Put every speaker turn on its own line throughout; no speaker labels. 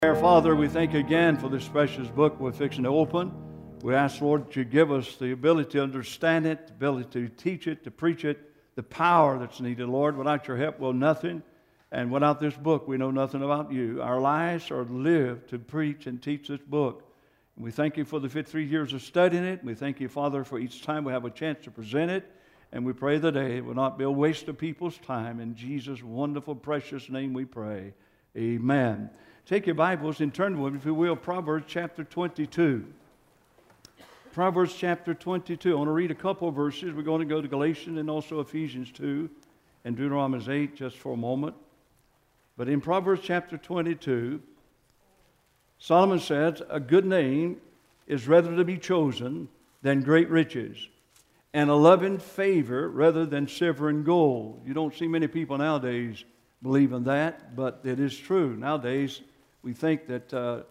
Our Father, we thank you again for this precious book we're fixing to open. We ask, Lord, that you give us the ability to understand it, the ability to teach it, to preach it, the power that's needed, Lord. Without your help, we're nothing. And without this book, we know nothing about you. Our lives are lived to preach and teach this book. And we thank you for the 53 years of studying it. We thank you, Father, for each time we have a chance to present it. And we pray today it will not be a waste of people's time. In Jesus' wonderful, precious name we pray. Amen. Take your Bibles and turn to them, if you will, Proverbs chapter 22. Proverbs chapter 22. I want to read a couple of verses. We're going to go to Galatians and also Ephesians 2 and Deuteronomy 8 just for a moment. But in Proverbs chapter 22, Solomon says, a good name is rather to be chosen than great riches, and a loving favor rather than silver and gold. You don't see many people nowadays believe in that, but it is true. Nowadays, we think that,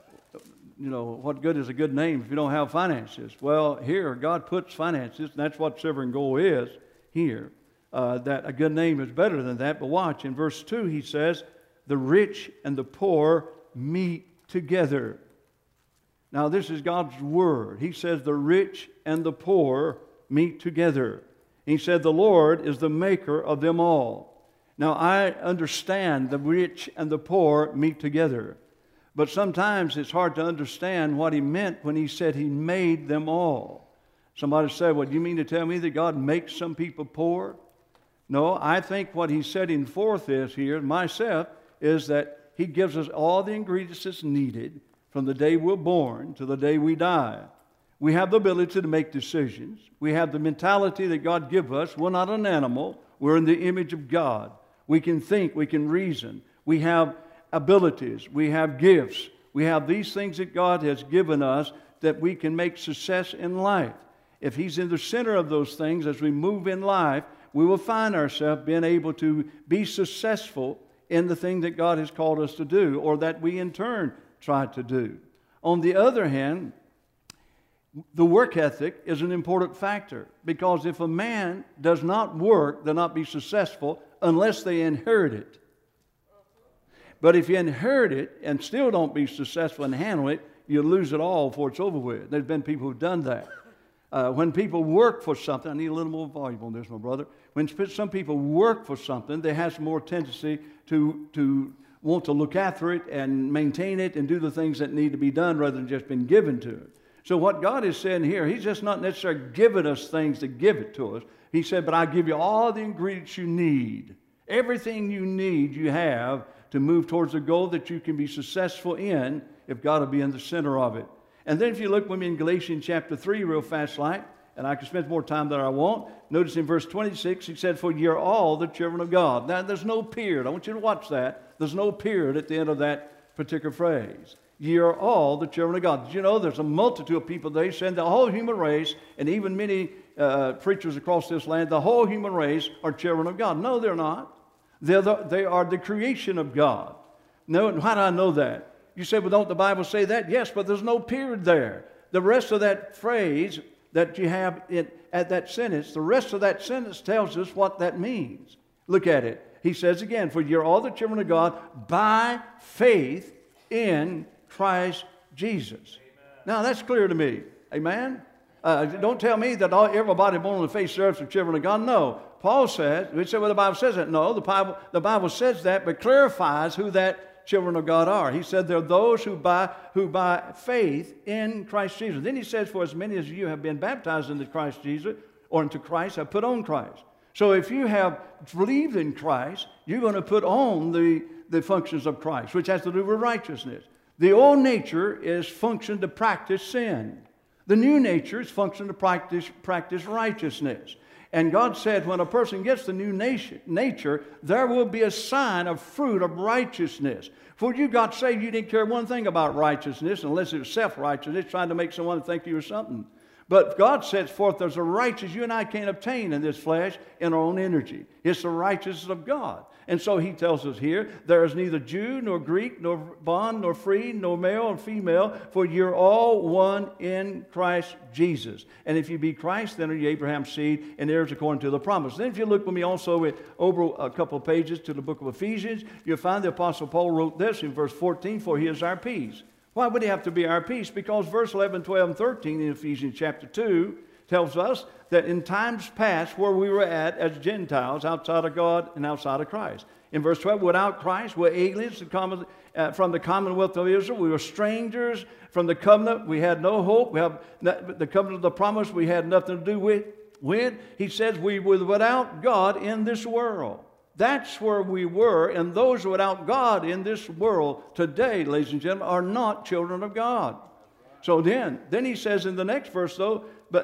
what good is a good name if you don't have finances? Well, here, God puts finances, and that's what silver and gold is here. That a good name is better than that. But watch, in verse 2, he says, the rich and the poor meet together. Now, this is God's word. He says the rich and the poor meet together. He said the Lord is the maker of them all. Now, I understand the rich and the poor meet together. But sometimes it's hard to understand what he meant when he said he made them all. Somebody said, well, do you mean to tell me that God makes some people poor? No, I think what he's setting forth is here, myself, is that he gives us all the ingredients that's needed from the day we're born to the day we die. We have the ability to make decisions. We have the mentality that God gives us. We're not an animal. We're in the image of God. We can think, we can reason, we have abilities, we have gifts, we have these things that God has given us that we can make success in life. If He's in the center of those things as we move in life, we will find ourselves being able to be successful in the thing that God has called us to do, or that we in turn try to do. On the other hand, the work ethic is an important factor, because if a man does not work, they'll not be successful unless they inherit it. But if you inherit it and still don't be successful and handle it, you lose it all before it's over with. There's been people who've done that. When people work for something, I need a little more volume on this, my brother. When some people work for something, they have more tendency to want to look after it and maintain it and do the things that need to be done rather than just been given to it. So what God is saying here, He's just not necessarily giving us things to give it to us. He said, but I give you all the ingredients you need. Everything you need, you have to move towards the goal that you can be successful in if God will be in the center of it. And then if you look with me in Galatians chapter 3 real fast like, and I can spend more time than I want. Notice in verse 26, he said, for you're all the children of God. Now, there's no period. I want you to watch that. There's no period at the end of that particular phrase. You're all the children of God. Did you know there's a multitude of people, they said the whole human race, and even many preachers across this land, the whole human race are children of God. No, they're not. They are the creation of God. No, how do I know that? You say, well, don't the Bible say that? Yes, but there's no period there. The rest of that phrase that you have at that sentence, the rest of that sentence tells us what that means. Look at it. He says again, for you're all the children of God by faith in Christ Jesus. Amen. Now, that's clear to me. Amen? Don't tell me that everybody born on the face of the earth are children of God. No. Paul says, we say, well, the Bible says that. No, the Bible says that, but clarifies who that children of God are. He said they're those who by faith in Christ Jesus. Then he says, for as many as you have been baptized into Christ Jesus, or into Christ, have put on Christ. So if you have believed in Christ, you're going to put on the functions of Christ, which has to do with righteousness. The old nature is function to practice sin. The new nature is function to practice righteousness. And God said when a person gets the new nature, there will be a sign of fruit of righteousness. For you got saved, you didn't care one thing about righteousness unless it was self-righteousness, trying to make someone think you were something. But God sets forth there's a righteousness you and I can't obtain in this flesh in our own energy. It's the righteousness of God. And so he tells us here, there is neither Jew nor Greek, nor bond, nor free, nor male or female, for you're all one in Christ Jesus. And if you be Christ, then are you Abraham's seed and heirs according to the promise. Then if you look with me also over a couple of pages to the book of Ephesians, you'll find the Apostle Paul wrote this in verse 14, for he is our peace. Why would he have to be our peace? Because verse 11, 12, and 13 in Ephesians chapter 2 tells us that in times past where we were at as Gentiles outside of God and outside of Christ. In verse 12, without Christ, we're aliens from the commonwealth of Israel. We were strangers from the covenant. We had no hope. We have the covenant of the promise we had nothing to do with. He says we were without God in this world. That's where we were, and those without God in this world today, ladies and gentlemen, are not children of God. So then he says in the next verse, though,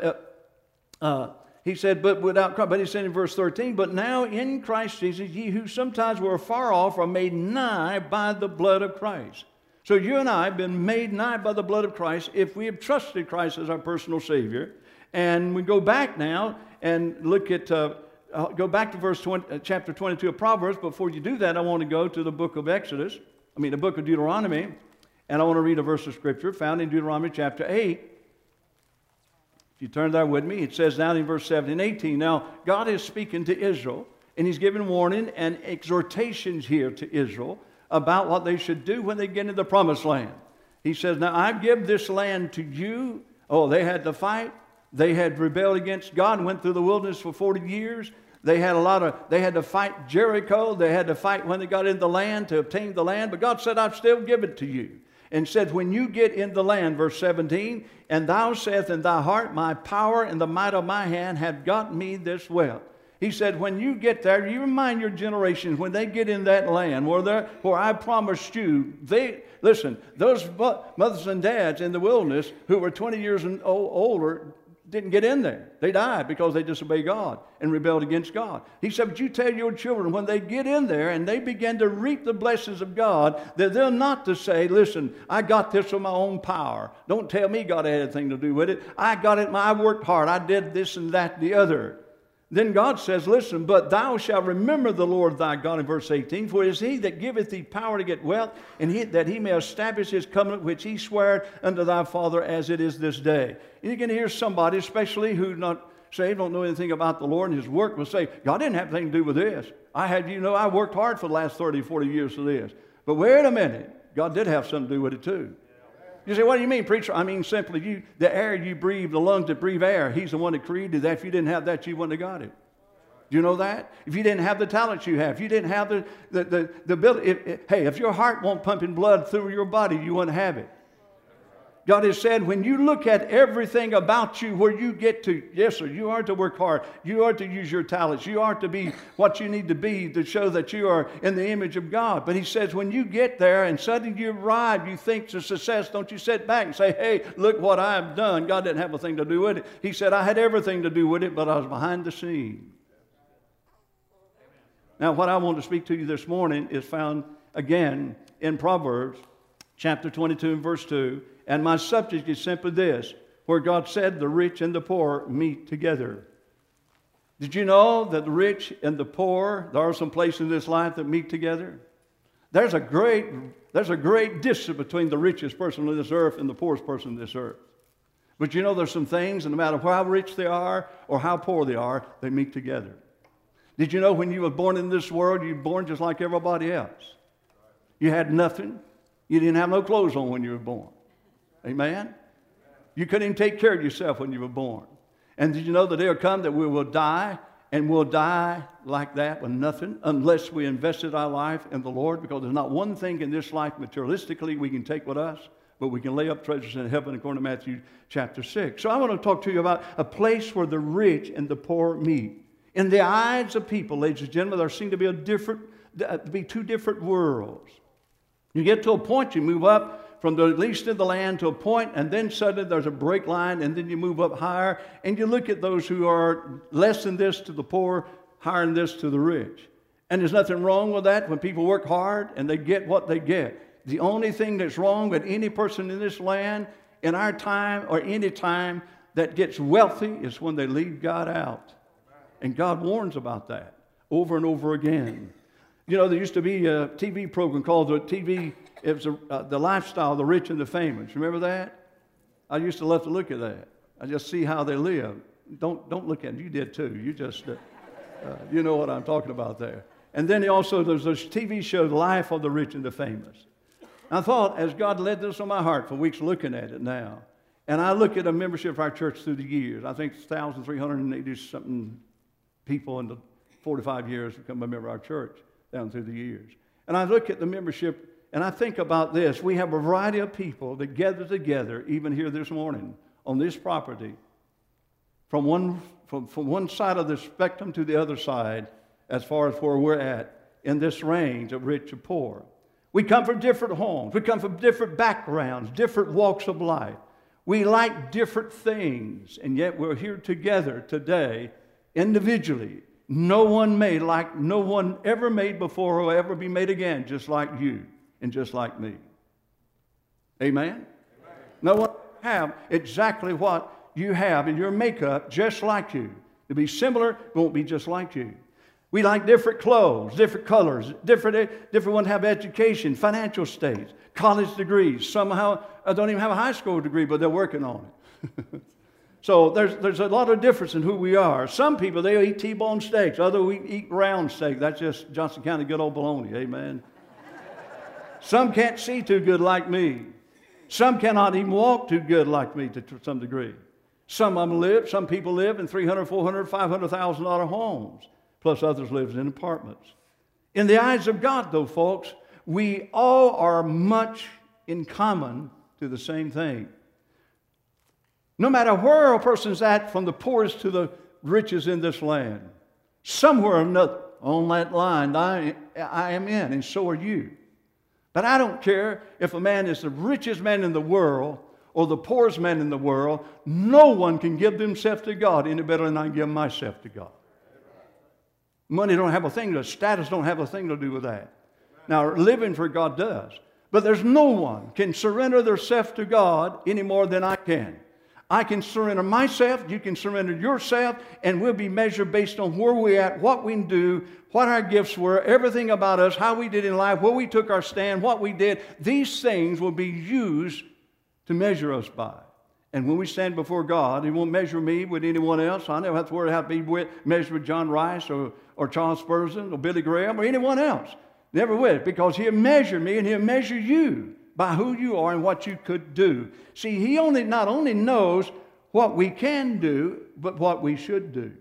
he said, but without Christ, but he said in verse 13, but now in Christ Jesus, ye who sometimes were far off are made nigh by the blood of Christ. So you and I have been made nigh by the blood of Christ if we have trusted Christ as our personal Savior. And we go back now and look at... go back to chapter 22 of Proverbs. Before you do that, I want to go to the book of the book of Deuteronomy, and I want to read a verse of Scripture found in Deuteronomy chapter 8. If you turn there with me, it says down in verse 17 and 18, now God is speaking to Israel, and He's giving warning and exhortations here to Israel about what they should do when they get into the promised land. He says, now I give this land to you. Oh, they had to fight. They had rebelled against God and went through the wilderness for 40 years. They had to fight Jericho. They had to fight when they got in the land to obtain the land. But God said, I've still given it to you. And said, when you get in the land, verse 17, and thou sayest in thy heart, my power and the might of my hand have got me this wealth. He said, when you get there, you remind your generations, when they get in that land where I promised you, listen, those mothers and dads in the wilderness who were 20 years older didn't get in there. They died because they disobeyed God and rebelled against God. He said, but you tell your children when they get in there and they begin to reap the blessings of God, that they're not to say, listen, I got this with my own power. Don't tell me God had anything to do with it. I got it, I worked hard. I did this and that and the other. Then God says, listen, but thou shalt remember the Lord thy God in verse 18, for it is he that giveth thee power to get wealth, and that he may establish his covenant which he sware unto thy father as it is this day. And you can hear somebody, especially who's not saved, don't know anything about the Lord and his work, will say, God didn't have anything to do with this. I worked hard for the last 30, 40 years for this. But wait a minute, God did have something to do with it too. You say, what do you mean, preacher? I mean simply, the air you breathe, the lungs that breathe air, he's the one that created that. If you didn't have that, you wouldn't have got it. Do you know that? If you didn't have the talents you have, if you didn't have the ability, if your heart won't pump in blood through your body, you wouldn't have it. God has said, when you look at everything about you, where you get to, yes, sir, you are to work hard. You are to use your talents. You are to be what you need to be to show that you are in the image of God. But he says, when you get there and suddenly you arrive, you think it's a success, don't you sit back and say, hey, look what I've done. God didn't have a thing to do with it. He said, I had everything to do with it, but I was behind the scene. Now, what I want to speak to you this morning is found again in Proverbs chapter 22 and verse 2. And my subject is simply this, where God said the rich and the poor meet together. Did you know that the rich and the poor, there are some places in this life that meet together? There's a great distance between the richest person on this earth and the poorest person on this earth. But you know there's some things, and no matter how rich they are or how poor they are, they meet together. Did you know when you were born in this world, you were born just like everybody else? You had nothing. You didn't have no clothes on when you were born. Amen? You couldn't even take care of yourself when you were born. And did you know the day will come that we will die, and we'll die like that with nothing unless we invested our life in the Lord, because there's not one thing in this life materialistically we can take with us, but we can lay up treasures in heaven according to Matthew chapter 6. So I want to talk to you about a place where the rich and the poor meet. In the eyes of people, ladies and gentlemen, there seem to be two different worlds. You get to a point, you move up from the least of the land to a point, and then suddenly there's a break line, and then you move up higher, and you look at those who are less than this to the poor, higher than this to the rich. And there's nothing wrong with that when people work hard and they get what they get. The only thing that's wrong with any person in this land, in our time or any time, that gets wealthy is when they leave God out. And God warns about that over and over again. You know, there used to be a TV program called it was The Lifestyle of the Rich and the Famous. Remember that? I used to love to look at that. I just see how they live. Don't look at it. You did too. You just, you know what I'm talking about there. And then there's this TV show, The Life of the Rich and the Famous. I thought, as God led this on my heart for weeks looking at it now, and I look at a membership of our church through the years. I think it's 1,380-something people in the 45 years become a member of our church down through the years. And I look at the membership, and I think about this. We have a variety of people that gather together, even here this morning, on this property, from one side of the spectrum to the other side, as far as where we're at, in this range of rich and poor. We come from different homes. We come from different backgrounds, different walks of life. We like different things, and yet we're here together today, individually. No one made like no one ever made before or will ever be made again, just like you and just like me. Amen? Amen. No one have exactly what you have in your makeup, just like you. To be similar, won't be just like you. We like different clothes, different colors, different ones have education, financial states, college degrees. Somehow, I don't even have a high school degree, but they're working on it. So there's a lot of difference in who we are. Some people, they eat T-bone steaks. Others, we eat round steak. That's just Johnson County good old bologna. Amen. Some can't see too good like me. Some cannot even walk too good like me to some degree. Some people live in $300,000, $400,000, $500,000 homes. Plus others live in apartments. In the eyes of God, though, folks, we all are much in common to the same thing. No matter where a person's at, from the poorest to the richest in this land, somewhere or another on that line I am in, and so are you. But I don't care if a man is the richest man in the world or the poorest man in the world. No one can give themselves to God any better than I give myself to God. Money don't have a thing to, status don't have a thing to do with that. Now, living for God does. But there's no one can surrender themselves to God any more than I can. I can surrender myself, you can surrender yourself, and we'll be measured based on where we're at, what we do, what our gifts were, everything about us, how we did in life, where we took our stand, what we did. These things will be used to measure us by. And when we stand before God, He won't measure me with anyone else. I never have to worry how to be measured with John Rice or Charles Spurgeon or Billy Graham or anyone else. Never will, because He'll measure me and He'll measure you by who you are and what you could do. See, He not only knows what we can do, but what we should do.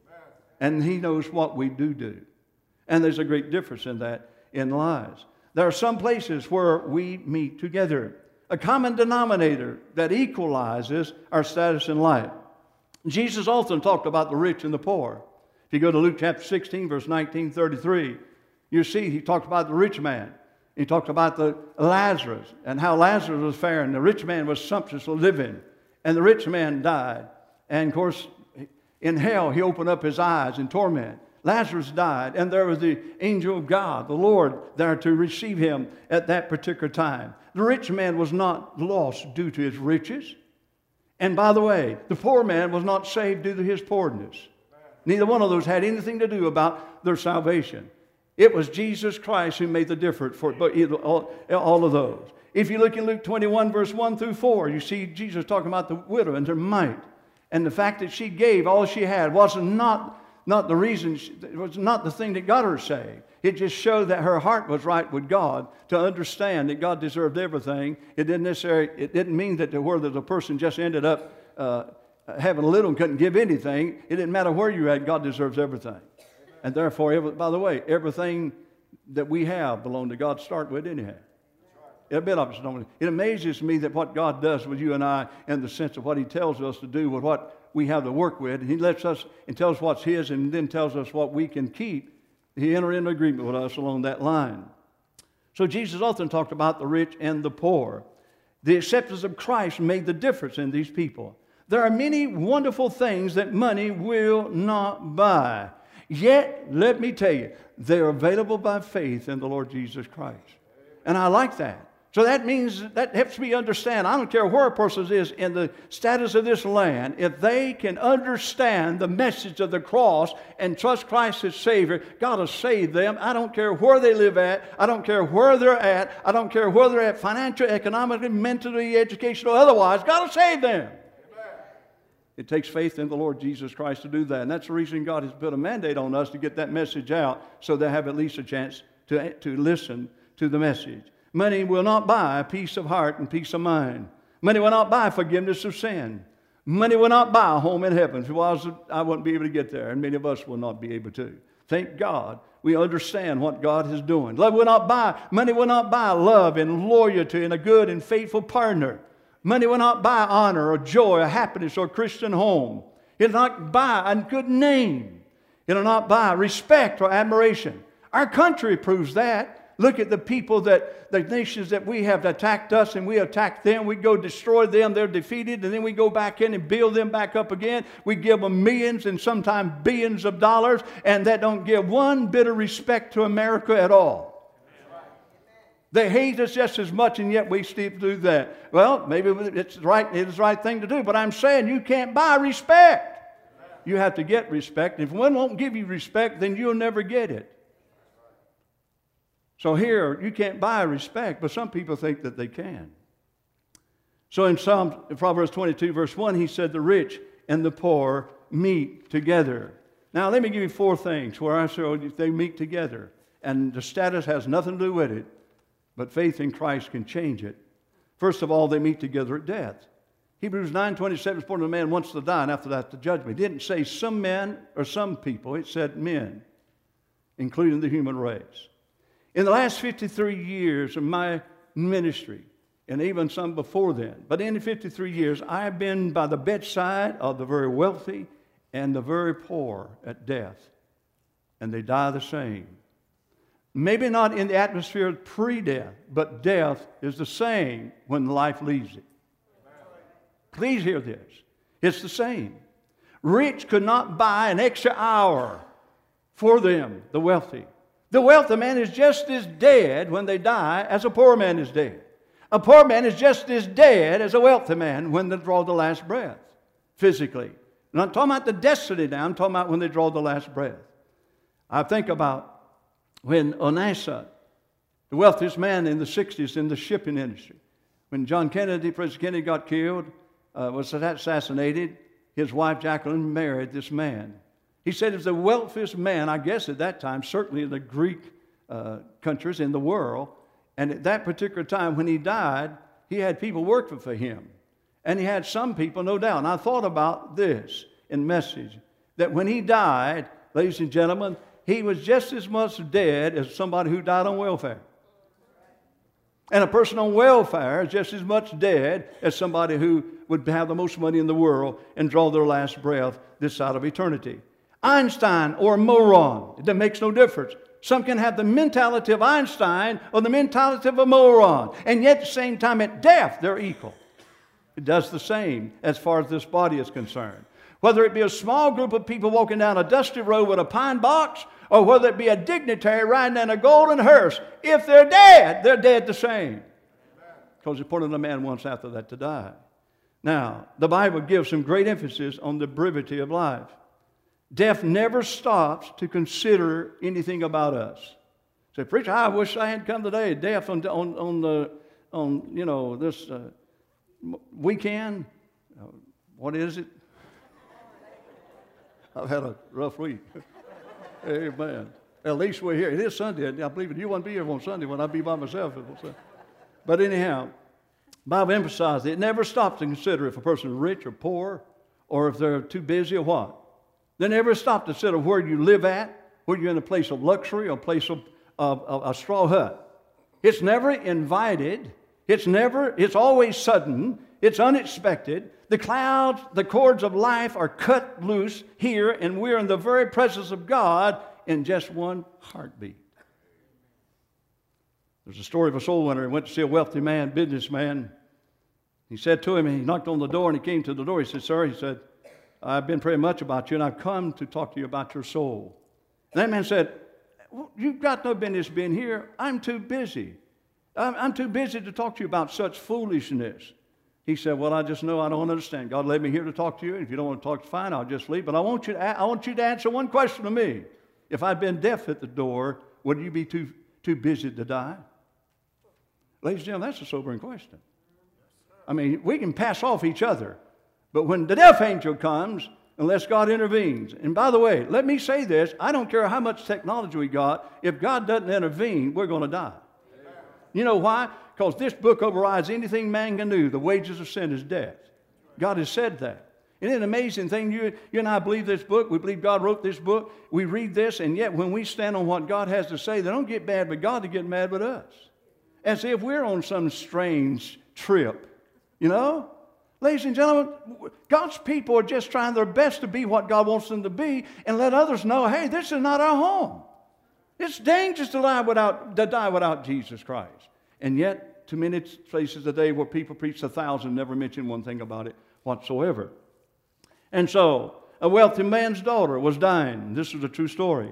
And He knows what we do. And there's a great difference in that in lives. There are some places where we meet together. A common denominator that equalizes our status in life. Jesus often talked about the rich and the poor. If you go to Luke chapter 16, verse 19-33, you see He talked about the rich man. He talked about the Lazarus and how Lazarus was faring. The rich man was sumptuously living, and the rich man died. And of course, in hell, he opened up his eyes in torment. Lazarus died, and there was the angel of God, the Lord, there to receive him at that particular time. The rich man was not lost due to his riches. And by the way, the poor man was not saved due to his poorness. Neither one of those had anything to do about their salvation. It was Jesus Christ who made the difference for all of those. If you look in Luke 21, verse 1-4, you see Jesus talking about the widow and her mite. And the fact that she gave all she had was not the reason, it was not the thing that got her saved. It just showed that her heart was right with God to understand that God deserved everything. It didn't mean that whether the person just ended up having a little and couldn't give anything. It didn't matter where you're at, God deserves everything. And therefore, by the way, everything that we have belongs to God to start with anyhow. It amazes me that what God does with you and I in the sense of what He tells us to do with what we have to work with. He lets us and tells us what's His and then tells us what we can keep. He entered into agreement with us along that line. So Jesus often talked about the rich and the poor. The acceptance of Christ made the difference in these people. There are many wonderful things that money will not buy. Yet, let me tell you, they're available by faith in the Lord Jesus Christ. And I like that. So that means that helps me understand. I don't care where a person is in the status of this land. If they can understand the message of the cross and trust Christ as Savior, God will save them. I don't care where they live at. I don't care where they're at. I don't care where they're at financially, economically, mentally, educational, otherwise. God will save them. It takes faith in the Lord Jesus Christ to do that. And that's the reason God has put a mandate on us to get that message out so they have at least a chance to listen to the message. Money will not buy peace of heart and peace of mind. Money will not buy forgiveness of sin. Money will not buy a home in heaven. If it was, I wouldn't be able to get there, and many of us will not be able to. Thank God we understand what God is doing. Money will not buy love and loyalty and a good and faithful partner. Money will not buy honor or joy or happiness or a Christian home. It will not buy a good name. It will not buy respect or admiration. Our country proves that. Look at the people the nations that we have attacked us and we attack them. We go destroy them, they're defeated, and then we go back in and build them back up again. We give them millions and sometimes billions of dollars, and that don't give one bit of respect to America at all. They hate us just as much, and yet we still do that. Well, maybe it's right, it is the right thing to do, but I'm saying you can't buy respect. You have to get respect. If one won't give you respect, then you'll never get it. So here, you can't buy respect, but some people think that they can. So in Proverbs 22, verse 1, he said, the rich and the poor meet together. Now, let me give you 4 things where I showed you they meet together. And the status has nothing to do with it, but faith in Christ can change it. First of all, they meet together at death. Hebrews 9:27 is born of a man wants to die, and after that, the judgment. It didn't say some men or some people. It said men, including the human race. In the last 53 years of my ministry, and even some before then, but in the 53 years, I have been by the bedside of the very wealthy and the very poor at death, and they die the same. Maybe not in the atmosphere of pre-death, but death is the same when life leaves it. Please hear this. It's the same. Rich could not buy an extra hour for them, the wealthy. The wealthy man is just as dead when they die as a poor man is dead. A poor man is just as dead as a wealthy man when they draw the last breath, physically. I'm not talking about the destiny now. I'm talking about when they draw the last breath. I think about when Onassis, the wealthiest man in the 60s in the shipping industry, when John Kennedy, President Kennedy, got killed, was assassinated, his wife Jacqueline married this man. He said he was the wealthiest man, I guess at that time, certainly in the Greek countries in the world. And at that particular time when he died, he had people working for him. And he had some people, no doubt. And I thought about this in message, that when he died, ladies and gentlemen, he was just as much dead as somebody who died on welfare. And a person on welfare is just as much dead as somebody who would have the most money in the world and draw their last breath this side of eternity. Einstein or a moron, it makes no difference. Some can have the mentality of Einstein or the mentality of a moron, and yet at the same time at death they're equal. It does the same as far as this body is concerned. Whether it be a small group of people walking down a dusty road with a pine box, or whether it be a dignitary riding in a golden hearse, if they're dead the same. Because the appointed a man once after that to die. Now, the Bible gives some great emphasis on the brevity of life. Death never stops to consider anything about us. Say, preacher, I wish I hadn't come today. Death on this weekend. What is it? I've had a rough week. Amen. At least we're here. It is Sunday. I believe you won't be here on Sunday when I be by myself. But anyhow, the Bible emphasizes it never stops to consider if a person is rich or poor, or if they're too busy or what. They never stop to consider where you live at, whether you're in a place of luxury or a place of a straw hut. It's never invited. It's always sudden. It's unexpected. The clouds, the cords of life are cut loose here, and we're in the very presence of God in just one heartbeat. There's a story of a soul winner who went to see a wealthy man, businessman. He said to him, he knocked on the door, and he came to the door. He said, sir, he said, I've been praying much about you, and I've come to talk to you about your soul. And that man said, you've got no business being here. I'm too busy. I'm too busy to talk to you about such foolishness. He said, well, I just know I don't understand. God led me here to talk to you. If you don't want to talk, fine, I'll just leave. But I want you to answer one question to me. If I'd been deaf at the door, would you be too busy to die? Ladies and gentlemen, that's a sobering question. I mean, we can pass off each other. But when the death angel comes, unless God intervenes. And by the way, let me say this. I don't care how much technology we got. If God doesn't intervene, we're going to die. Amen. You know why? Because this book overrides anything man can do. The wages of sin is death. God has said that. Isn't it an amazing thing? You and I believe this book. We believe God wrote this book. We read this, and yet when we stand on what God has to say, they don't get mad with God, they get mad with us. As if we're on some strange trip. You know? Ladies and gentlemen, God's people are just trying their best to be what God wants them to be and let others know, hey, this is not our home. It's dangerous to die without Jesus Christ. And yet, too many places today where people preach 1,000 never mention one thing about it whatsoever. And so, a wealthy man's daughter was dying. This is a true story.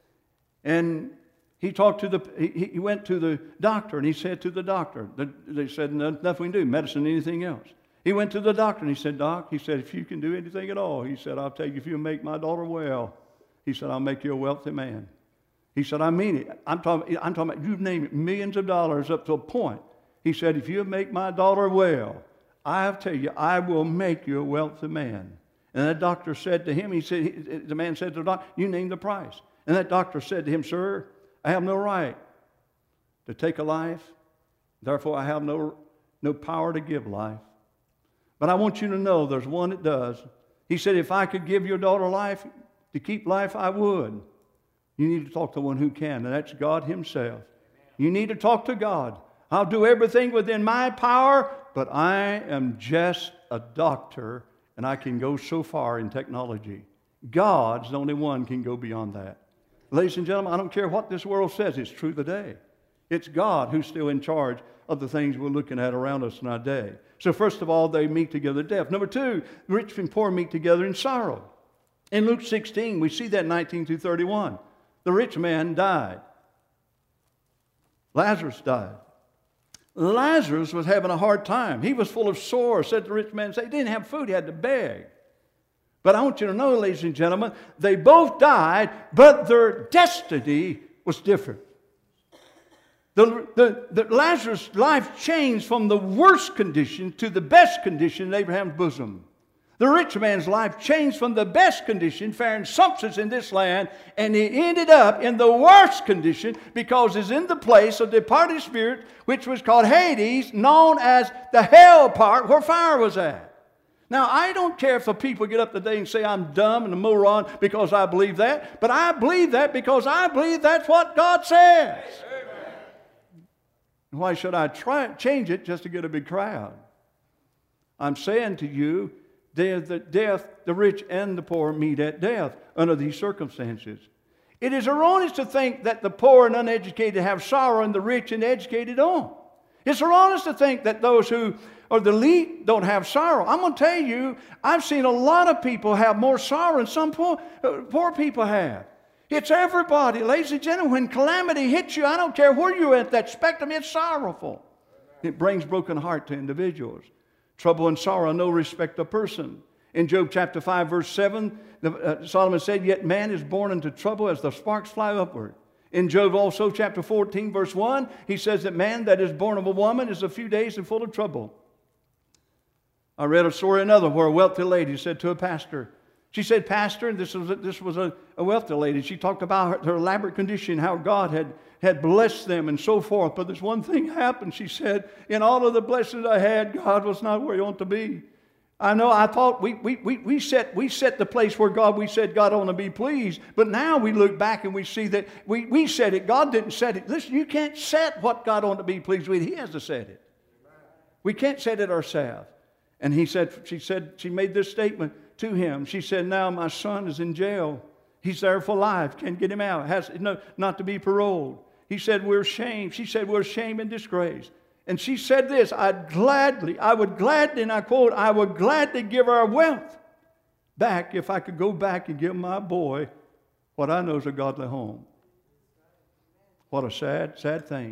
And he went to the doctor, and he said to the doctor, they said, nothing we can do, medicine, anything else. He went to the doctor, and he said, Doc, he said, if you can do anything at all, he said, I'll tell you, if you make my daughter well, he said, I'll make you a wealthy man. He said, I mean it. I'm talking about, you name it, millions of dollars up to a point. He said, if you make my daughter well, I'll tell you, I will make you a wealthy man. And that doctor said to him, the man said to the doctor, you name the price. And that doctor said to him, sir, I have no right to take a life. Therefore, I have no power to give life. But I want you to know there's one that does. He said, if I could give your daughter life, to keep life, I would. You need to talk to one who can, and that's God himself. You need to talk to God. I'll do everything within my power, but I am just a doctor, and I can go so far in technology. God's the only one can go beyond that. Ladies and gentlemen, I don't care what this world says, it's true today. It's God who's still in charge of the things we're looking at around us in our day. So first of all, they meet together in death. Number two, rich and poor meet together in sorrow. In Luke 16, we see that 19 through 31. The rich man died. Lazarus died. Lazarus was having a hard time. He was full of sores, said the rich man. He didn't have food, he had to beg. But I want you to know, ladies and gentlemen, they both died, but their destiny was different. The Lazarus' life changed from the worst condition to the best condition in Abraham's bosom. The rich man's life changed from the best condition, faring substance in this land, and he ended up in the worst condition because he's in the place of departed spirit, which was called Hades, known as the hell part where fire was at. Now, I don't care if the people get up today and say I'm dumb and a moron because I believe that, but I believe that because I believe that's what God says. Why should I change it just to get a big crowd? I'm saying to you, the rich and the poor meet at death under these circumstances. It is erroneous to think that the poor and uneducated have sorrow and the rich and educated don't. It's erroneous to think that those who are the elite don't have sorrow. I'm going to tell you, I've seen a lot of people have more sorrow than some poor people have. It's everybody. Ladies and gentlemen, when calamity hits you, I don't care where you're at that spectrum, it's sorrowful. It brings broken heart to individuals. Trouble and sorrow, no respect of person. In Job chapter 5, verse 7, Solomon said, yet man is born into trouble as the sparks fly upward. In Job also chapter 14, verse 1, he says that man that is born of a woman is a few days and full of trouble. I read a story another where a wealthy lady said to a pastor, she said, Pastor, and this was a wealthy lady. She talked about her elaborate condition, how God had blessed them and so forth. But this one thing happened. She said, in all of the blessings I had, God was not where He ought to be. I know, I thought we set the place where we said God ought to be pleased. But now we look back and we see that we said it. God didn't set it. Listen, you can't set what God ought to be pleased with. He has to set it. We can't set it ourselves. And she made this statement to him. She said, now my son is in jail. He's there for life. Can't get him out. Not to be paroled. He said, we're ashamed. She said, we're ashamed and disgraced. And she said this, I would gladly, and I quote, I would gladly give our wealth back if I could go back and give my boy what I know is a godly home. What a sad, sad thing.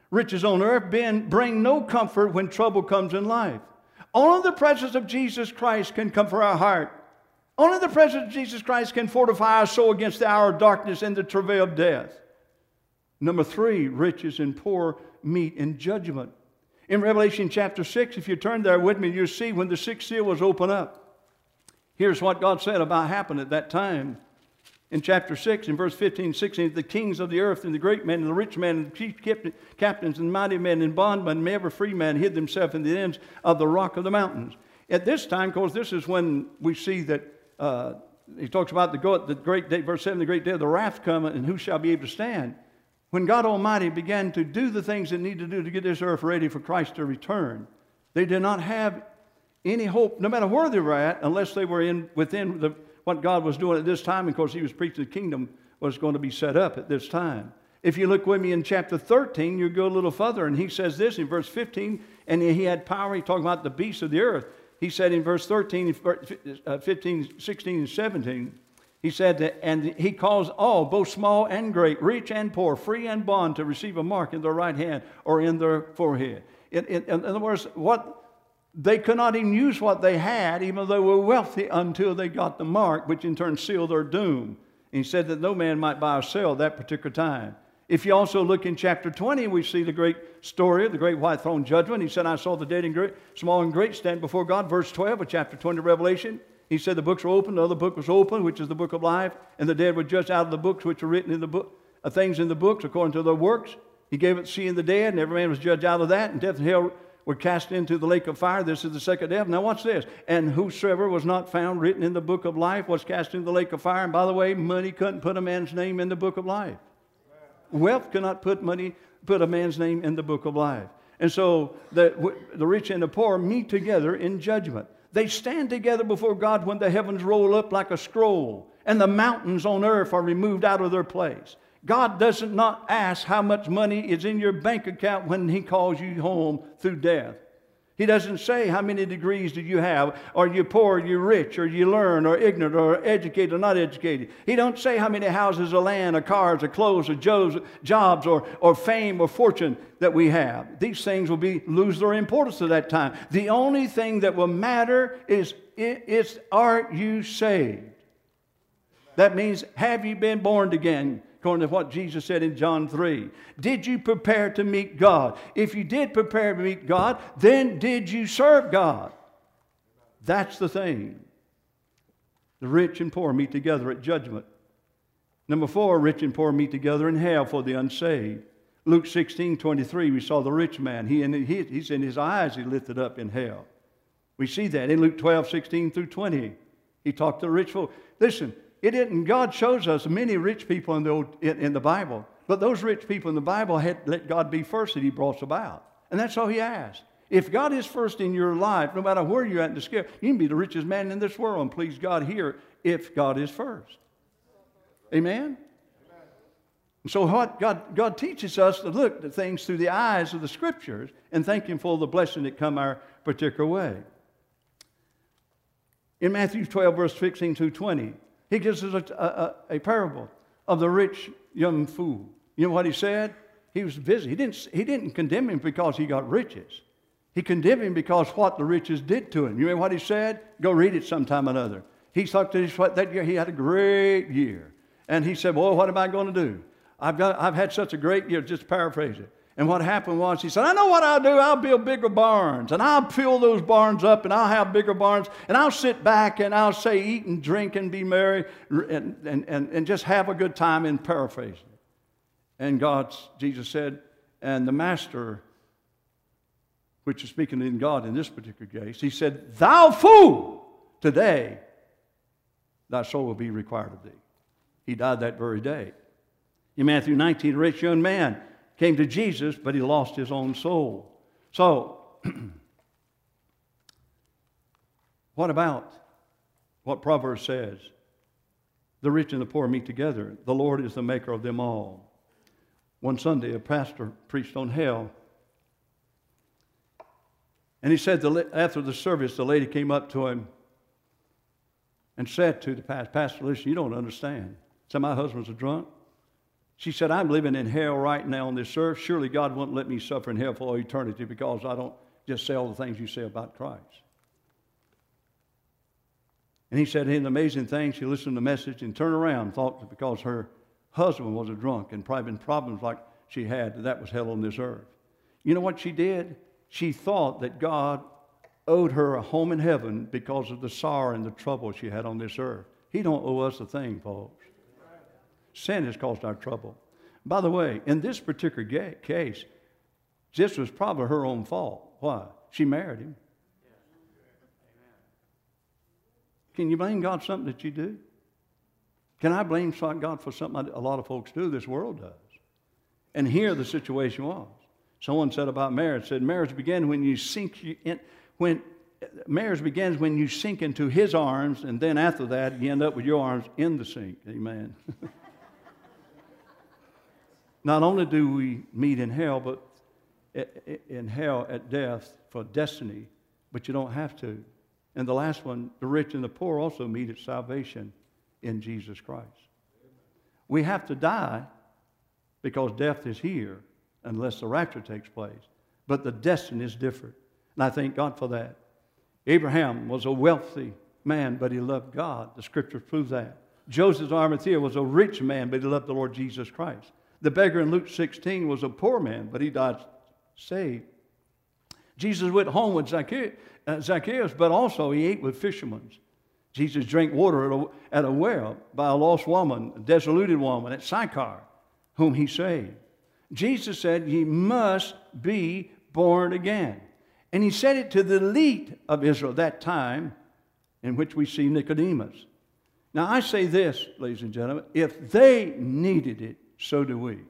Riches on earth bring no comfort when trouble comes in life. Only the presence of Jesus Christ can comfort our heart. Only the presence of Jesus Christ can fortify our soul against the hour of darkness and the travail of death. Number 3, riches and poor meet in judgment. In Revelation chapter 6, if you turn there with me, you'll see when the 6th seal was opened up. Here's what God said about happened at that time. In chapter 6, in verse 15 and 16, the kings of the earth and the great men and the rich men and the chief captains and mighty men and bondmen and every free man hid themselves in the ends of the rock of the mountains. At this time, of course, this is when we see that he talks about the great day, verse 7, the great day of the wrath coming, and who shall be able to stand? When God Almighty began to do the things it needed to do to get this earth ready for Christ to return, they did not have any hope, no matter where they were at, unless they were within what God was doing at this time. Of course, he was preaching the kingdom was going to be set up at this time. If you look with me in chapter 13, you go a little further, and he says this in verse 15, and he had power. He's talking about the beasts of the earth. He said in verse 13, 15, 16, and 17, he said, and he caused all, both small and great, rich and poor, free and bond, to receive a mark in their right hand or in their forehead. In other words, they could not even use what they had, even though they were wealthy, until they got the mark, which in turn sealed their doom. And he said that no man might buy or sell at that particular time. If you also look in chapter 20, we see the great story of the great white throne judgment. He said, I saw the dead and great, small and great stand before God. Verse 12 of chapter 20 of Revelation. He said the books were opened, the other book was opened, which is the book of life, and the dead were judged out of the books which were written in the book, things in the books according to their works. He gave it to seeing the dead, and every man was judged out of that, and death and hell were cast into the lake of fire. This is the second death. Now watch this. And whosoever was not found written in the book of life was cast into the lake of fire. And by the way, money couldn't put a man's name in the book of life. Wealth cannot put a man's name in the book of life. And so the rich and the poor meet together in judgment. They stand together before God when the heavens roll up like a scroll and the mountains on earth are removed out of their place. God doesn't not ask how much money is in your bank account when He calls you home through death. He doesn't say how many degrees do you have, are you poor, are you rich, or you learn, or ignorant, or educated, or not educated. He don't say how many houses, or land, or cars, or clothes, or jobs, or fame, or fortune that we have. These things will lose their importance at that time. The only thing that will matter is are you saved? That means, have you been born again? According to what Jesus said in John 3. Did you prepare to meet God? If you did prepare to meet God, then did you serve God? That's the thing. The rich and poor meet together at judgment. Number 4, rich and poor meet together in hell for the unsaved. Luke 16:23, we saw the rich man. He's in his eyes, he lifted up in hell. We see that in Luke 12:16 through 20. He talked to the rich folk. Listen, God shows us many rich people in the Bible, but those rich people in the Bible had let God be first that He brought about. And that's all He asked. If God is first in your life, no matter where you're at in the scale, you can be the richest man in this world and please God here if God is first. Amen? So what God teaches us to look at things through the eyes of the Scriptures and thank Him for the blessing that come our particular way. In Matthew 12, verse 16 through 20, He gives us a parable of the rich young fool. You know what he said? He was busy. He didn't condemn him because he got riches. He condemned him because what the riches did to him. You know what he said? Go read it sometime or another. He thought that year he had a great year. And he said, well, what am I going to do? I've had such a great year, just to paraphrase it. And what happened was, he said, I know what I'll do. I'll build bigger barns, and I'll fill those barns up, and I'll have bigger barns, and I'll sit back, and I'll say, eat and drink and be merry, and just have a good time, in paraphrasing. And Jesus said, and the master, which is speaking in God in this particular case, he said, thou fool, today thy soul will be required of thee. He died that very day. In Matthew 19, a rich young man came to Jesus, but he lost his own soul. So, what about what Proverbs says? The rich and the poor meet together. The Lord is the maker of them all. One Sunday, a pastor preached on hell. And he said after the service, the lady came up to him and said to the pastor, listen, you don't understand. Said, my husband's a drunk. She said, I'm living in hell right now on this earth. Surely God won't let me suffer in hell for all eternity because I don't just say all the things you say about Christ. And he said, an amazing thing, she listened to the message and turned around, thought that because her husband was a drunk and probably been problems like she had, that was hell on this earth. You know what she did? She thought that God owed her a home in heaven because of the sorrow and the trouble she had on this earth. He don't owe us a thing, folks. Sin has caused our trouble. By the way, in this particular case, this was probably her own fault. Why? She married him. Can you blame God for something that you do? Can I blame God for something a lot of folks do? This world does. And here the situation was. Someone said about marriage, said marriage begins when you sink in, marriage begins when you sink into his arms, and then after that you end up with your arms in the sink. Amen. Not only do we meet in hell, but in hell at death for destiny, but you don't have to. And the last one, the rich and the poor also meet at salvation in Jesus Christ. We have to die because death is here unless the rapture takes place. But the destiny is different. And I thank God for that. Abraham was a wealthy man, but he loved God. The scriptures prove that. Joseph of Arimathea was a rich man, but he loved the Lord Jesus Christ. The beggar in Luke 16 was a poor man, but he died saved. Jesus went home with Zacchaeus, but also he ate with fishermen. Jesus drank water at a well by a lost woman, a dissolute woman at Sychar, whom he saved. Jesus said, ye must be born again. And he said it to the elite of Israel that time, in which we see Nicodemus. Now I say this, ladies and gentlemen, if they needed it, so do we. Amen.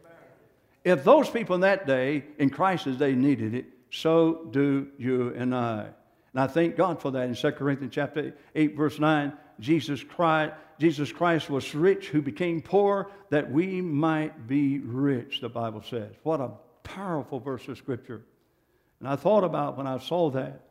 If those people in that day, in Christ's day, needed it, so do you and I. And I thank God for that. In 2 Corinthians chapter 8, verse 9, Jesus Christ was rich who became poor that we might be rich, the Bible says. What a powerful verse of Scripture. And I thought about when I saw that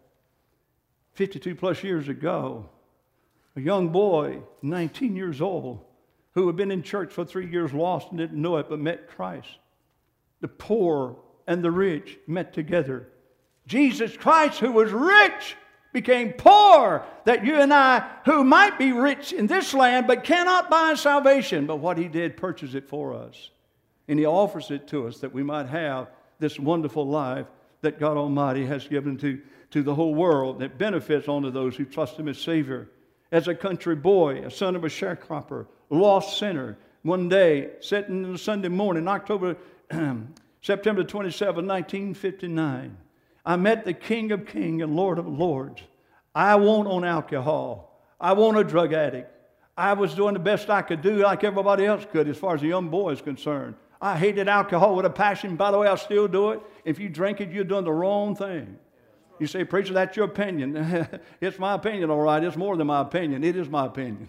52 plus years ago, a young boy, 19 years old, who had been in church for 3 years, lost and didn't know it, but met Christ. The poor and the rich met together. Jesus Christ, who was rich, became poor, that you and I, who might be rich in this land, but cannot buy salvation. But what he did, purchased it for us. And he offers it to us that we might have this wonderful life that God Almighty has given to the whole world, that benefits only those who trust him as Savior. As a country boy, a son of a sharecropper, lost sinner, one day, sitting on a Sunday morning, September 27, 1959, I met the King of Kings and Lord of Lords. I wasn't on alcohol. I wasn't a drug addict. I was doing the best I could do like everybody else could as far as a young boy is concerned. I hated alcohol with a passion. By the way, I still do it. If you drink it, you're doing the wrong thing. You say, preacher, that's your opinion. It's my opinion, all right. It's more than my opinion. It is my opinion.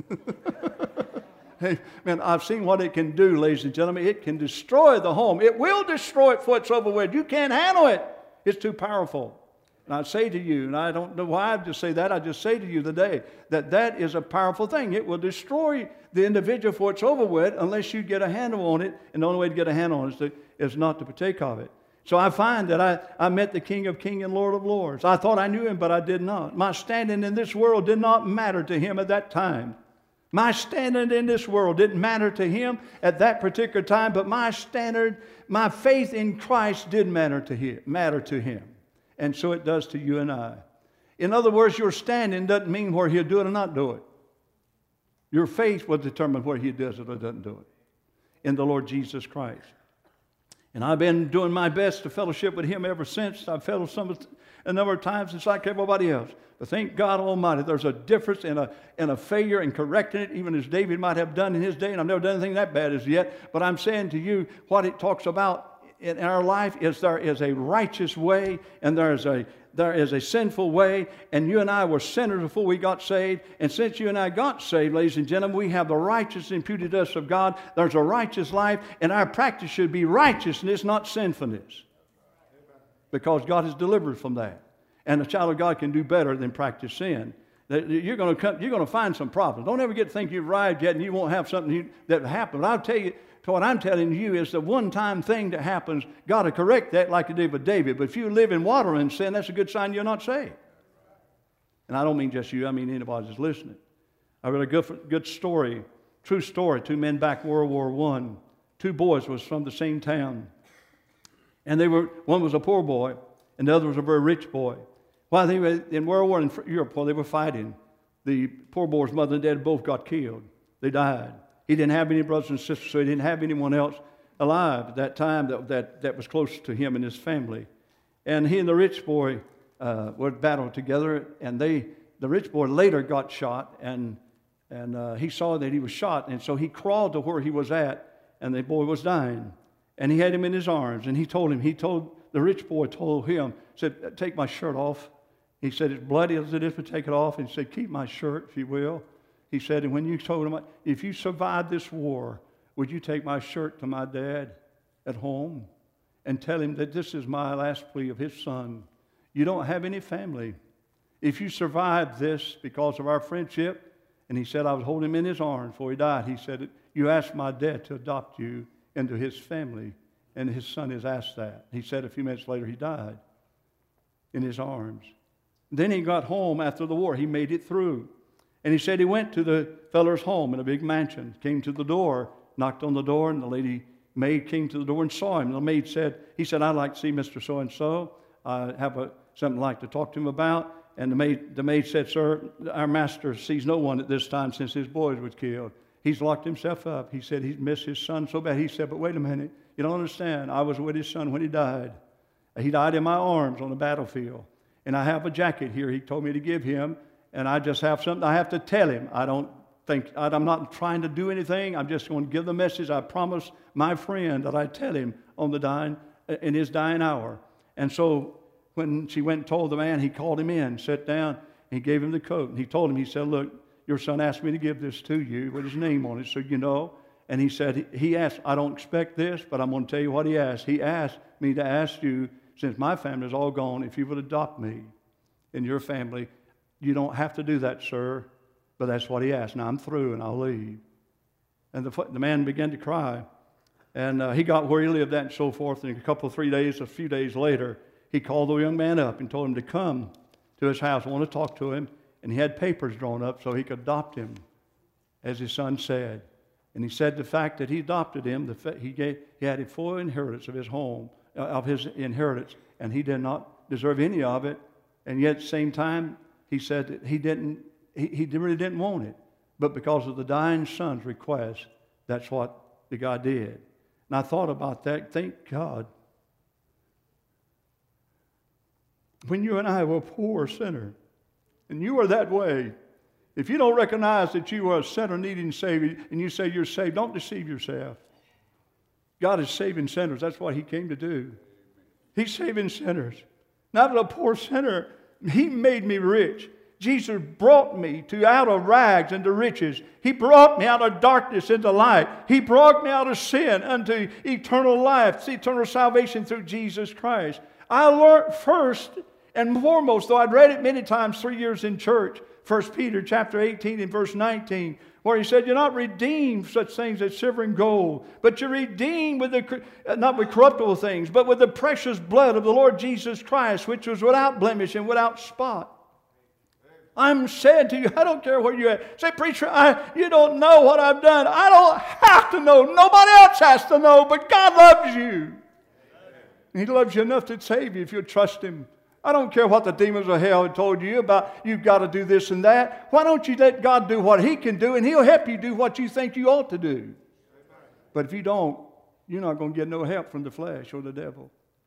Hey, man, I've seen what it can do, ladies and gentlemen. It can destroy the home. It will destroy it before it's over with. You can't handle it. It's too powerful. And I say to you, and I don't know why I just say that, I just say to you today that that is a powerful thing. It will destroy the individual before it's over with unless you get a handle on it. And the only way to get a handle on it is not to partake of it. So I find that I met the King of Kings and Lord of Lords. I thought I knew him, but I did not. My standing in this world did not matter to him at that time. My standing in this world didn't matter to him at that particular time, but my faith in Christ did matter to him. And so it does to you and I. In other words, your standing doesn't mean whether he'll do it or not do it. Your faith will determine whether he does it or doesn't do it in the Lord Jesus Christ. And I've been doing my best to fellowship with him ever since. I've fellowshipped a number of times just like everybody else. But thank God Almighty, there's a difference in a failure in correcting it, even as David might have done in his day. And I've never done anything that bad as yet. But I'm saying to you, what it talks about in our life is there is a righteous way and there is a sinful way. And you and I were sinners before we got saved. And since you and I got saved, ladies and gentlemen, we have the righteousness imputed to us of God. There's a righteous life, and our practice should be righteousness, not sinfulness. Because God has delivered from that. And a child of God can do better than practice sin. You're going to find some problems. Don't ever get to think you've arrived yet and you won't have something that happen. But I'll tell you, So what I'm telling you is the one-time thing that happens, God will correct that like He did with David. But if you live in water and sin, that's a good sign you're not saved. And I don't mean just you. I mean anybody that's listening. I read a good story, true story. 2 men back World War I. 2 boys was from the same town. And one was a poor boy, and the other was a very rich boy. While they were in World War in Europe, while they were fighting, the poor boy's mother and dad both got killed. They died. He didn't have any brothers and sisters, so he didn't have anyone else alive at that time that was close to him and his family. And he and the rich boy were battled together, and the rich boy later got shot, and he saw that he was shot, and so he crawled to where he was at, and the boy was dying. And he had him in his arms, and the rich boy told him, said, take my shirt off. He said, it's bloody as it is, but take it off. And he said, keep my shirt, if you will. He said, and when you told him, if you survive this war, would you take my shirt to my dad at home and tell him that this is my last plea of his son? You don't have any family. If you survive this because of our friendship, and he said, I was holding him in his arms before he died. He said, you asked my dad to adopt you into his family, and his son has asked that. He said a few minutes later he died in his arms. Then he got home after the war. He made it through. And he said he went to the feller's home in a big mansion, came to the door, knocked on the door, and the maid came to the door and saw him. The maid said, I'd like to see Mr. So-and-so. I have something I'd like to talk to him about. And the maid said, sir, our master sees no one at this time since his boys were killed. He's locked himself up. He said he's missed his son so bad. He said, but wait a minute. You don't understand. I was with his son when he died. He died in my arms on the battlefield. And I have a jacket here he told me to give him. And I just have something I have to tell him. I'm not trying to do anything. I'm just going to give the message. I promised my friend that I'd tell him in his dying hour. And so when she went and told the man, he called him in, sat down, and he gave him the coat. And he told him, he said, look, your son asked me to give this to you with his name on it, so you know. And he said, he asked, I don't expect this, but I'm going to tell you what he asked. He asked me to ask you, since my family's all gone, if you would adopt me in your family. You don't have to do that, sir, but that's what he asked. Now I'm through and I'll leave. And the man began to cry. And he got where he lived at and so forth. And a few days later, he called the young man up and told him to come to his house. I want to talk to him. And he had papers drawn up so he could adopt him, as his son said. And he said the fact that he adopted him, he had a full inheritance of his home, of his inheritance, and he did not deserve any of it. And yet at the same time, he said that he really didn't want it. But because of the dying son's request, that's what the God did. And I thought about that. Thank God. When you and I were a poor sinner, and you are that way, if you don't recognize that you are a sinner needing Savior, and you say you're saved, don't deceive yourself. God is saving sinners. That's what He came to do. He's saving sinners. Not a poor sinner. He made me rich. Jesus brought me out of rags into riches. He brought me out of darkness into light. He brought me out of sin unto eternal life, eternal salvation through Jesus Christ. I learned first and foremost, though I'd read it many times, 3 years in church, 1 Peter chapter 18 and verse 19, where he said, you're not redeemed such things as silver and gold, but you're redeemed not with corruptible things, but with the precious blood of the Lord Jesus Christ, which was without blemish and without spot. I'm saying to you, I don't care where you're at. Say, preacher, you don't know what I've done. I don't have to know. Nobody else has to know, but God loves you. And He loves you enough to save you if you'll trust Him. I don't care what the demons of hell have told you about, you've got to do this and that. Why don't you let God do what He can do, and He'll help you do what you think you ought to do. But if you don't, you're not going to get no help from the flesh or the devil.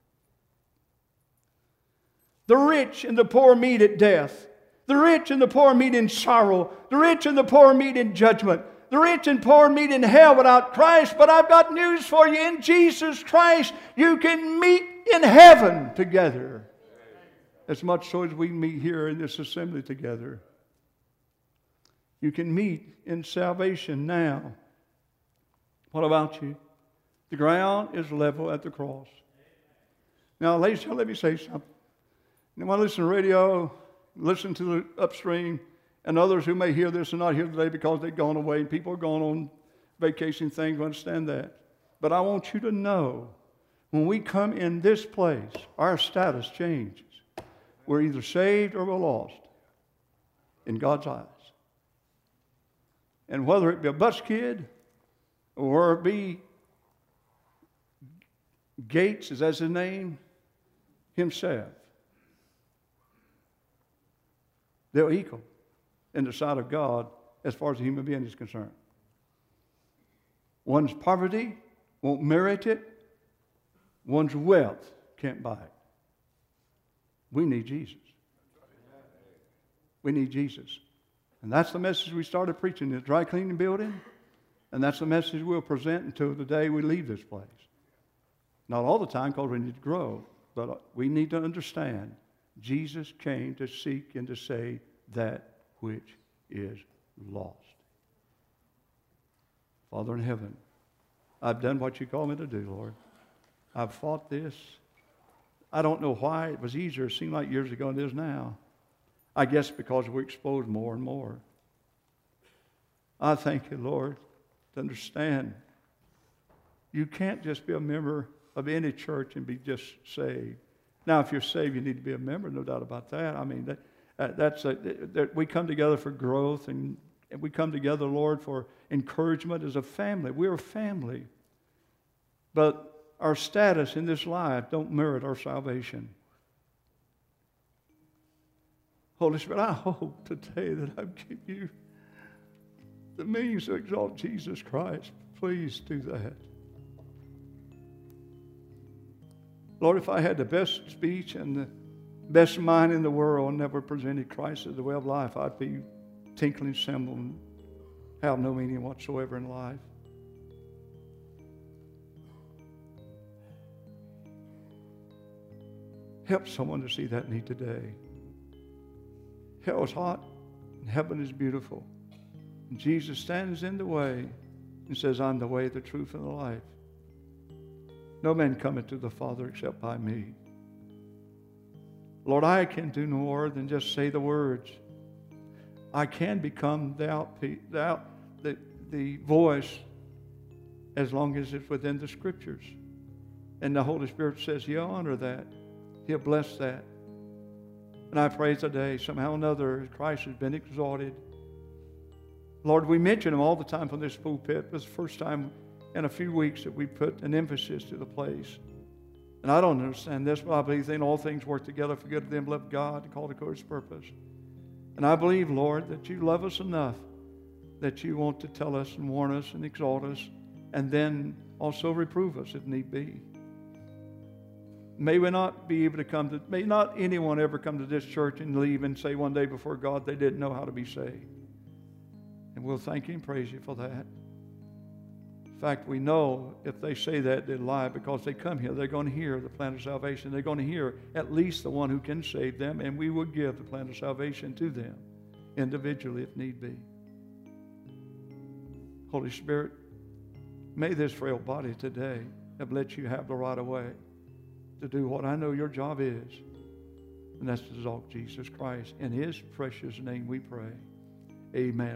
The rich and the poor meet at death. The rich and the poor meet in sorrow. The rich and the poor meet in judgment. The rich and poor meet in hell without Christ. But I've got news for you. In Jesus Christ, you can meet in heaven together. As much so as we meet here in this assembly together. You can meet in salvation now. What about you? The ground is level at the cross. Now, ladies, let me say something. You want to listen to radio, listen to the upstream, and others who may hear this and not here today because they've gone away, and people are going on vacation things, understand that. But I want you to know, when we come in this place, our status changes. We're either saved or we're lost in God's eyes. And whether it be a bus kid or it be Gates, is that his name? Himself. They're equal in the sight of God as far as a human being is concerned. One's poverty won't merit it. One's wealth can't buy it. We need Jesus. We need Jesus. And that's the message we started preaching in the dry cleaning building. And that's the message we'll present until the day we leave this place. Not all the time, because we need to grow. But we need to understand Jesus came to seek and to save that which is lost. Father in heaven, I've done what you called me to do, Lord. I've fought this. I don't know why it was easier. It seemed like years ago than it is now. I guess because we're exposed more and more. I thank you, Lord, to understand you can't just be a member of any church and be just saved. Now, if you're saved, you need to be a member, no doubt about that. I mean, we come together for growth, and we come together, Lord, for encouragement as a family. We're a family. But our status in this life don't merit our salvation. Holy Spirit, I hope today that I've given you the means to exalt Jesus Christ. Please do that. Lord, if I had the best speech and the best mind in the world and never presented Christ as the way of life, I'd be tinkling cymbal and have no meaning whatsoever in life. Help someone to see that need today. Hell is hot and heaven is beautiful. And Jesus stands in the way and says, I'm the way, the truth, and the life. No man cometh to the Father except by me. Lord, I can do no more than just say the words. I can become the voice as long as it's within the Scriptures. And the Holy Spirit says He'll honor that. He'll bless that. And I pray today, somehow or another, Christ has been exalted. Lord, we mention Him all the time from this pulpit. It's the first time in a few weeks that we put an emphasis to the place. And I don't understand this, but I believe that all things work together for good of them that love God and called according to His purpose. And I believe, Lord, that you love us enough that you want to tell us and warn us and exalt us and then also reprove us if need be. May we not be able to may not anyone ever come to this church and leave and say one day before God they didn't know how to be saved. And we'll thank you and praise you for that. In fact, we know if they say that, they lie, because they come here, they're going to hear the plan of salvation. They're going to hear at least the one who can save them, and we will give the plan of salvation to them individually if need be. Holy Spirit, may this frail body today have let you have the right of way to do what I know your job is, and that's to exalt Jesus Christ. In His precious name we pray. Amen.